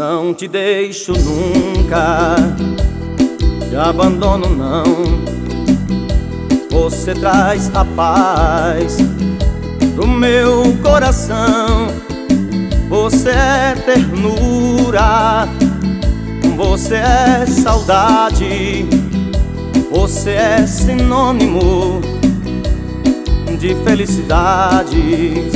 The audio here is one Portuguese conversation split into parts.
Não te deixo nunca, te abandono não. Você traz a paz pro meu coração. Você é ternura, você é saudade, você é sinônimo de felicidade.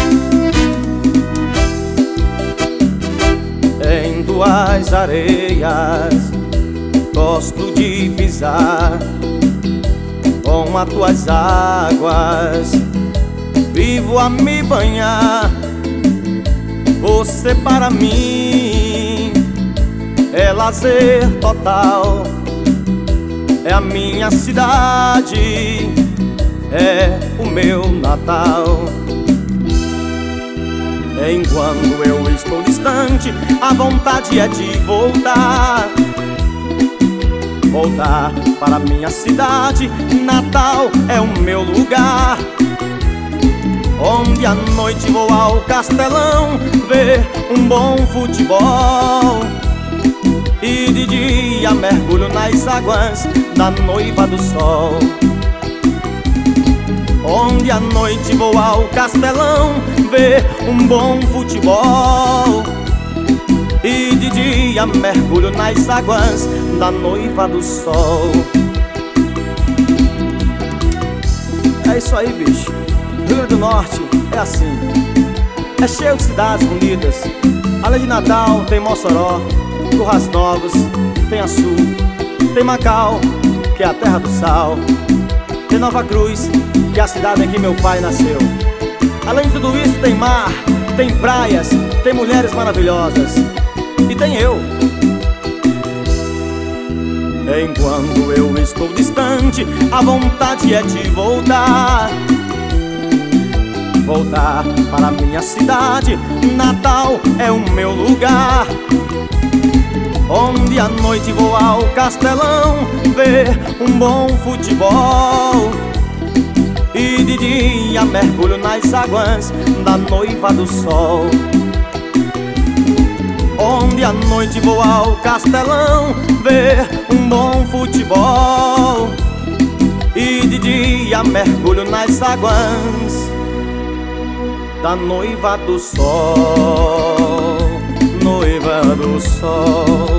Em tuas areias gosto de pisar, com as tuas águas vivo a me banhar. Você para mim é lazer total, é a minha cidade, é o meu Natal. Enquanto eu estou distante, a vontade é de voltar. Voltar para minha cidade, Natal é o meu lugar. Onde à noite vou ao Castelão ver um bom futebol, e de dia mergulho nas águas da Noiva do Sol. Onde à noite vou ao Castelão ver um bom futebol, e de dia mergulho nas águas da Noiva do Sol. É isso aí, bicho. Rio Grande do Norte é assim, é cheio de cidades bonitas. Além de Natal tem Mossoró, Currais Novos, tem Açu, tem Macau, que é a terra do sal, tem Nova Cruz, que é a cidade em que meu pai nasceu. Além de tudo isso tem mar, tem praias, tem mulheres maravilhosas, e tem eu. Enquanto eu estou distante, a vontade é de voltar. Voltar para minha cidade, Natal é o meu lugar. Onde à noite vou ao Castelão ver um bom futebol, e de dia mergulho nas águas da Noiva do Sol. Onde à noite vou ao Castelão ver um bom futebol, e de dia mergulho nas águas da Noiva do Sol. Noiva do Sol.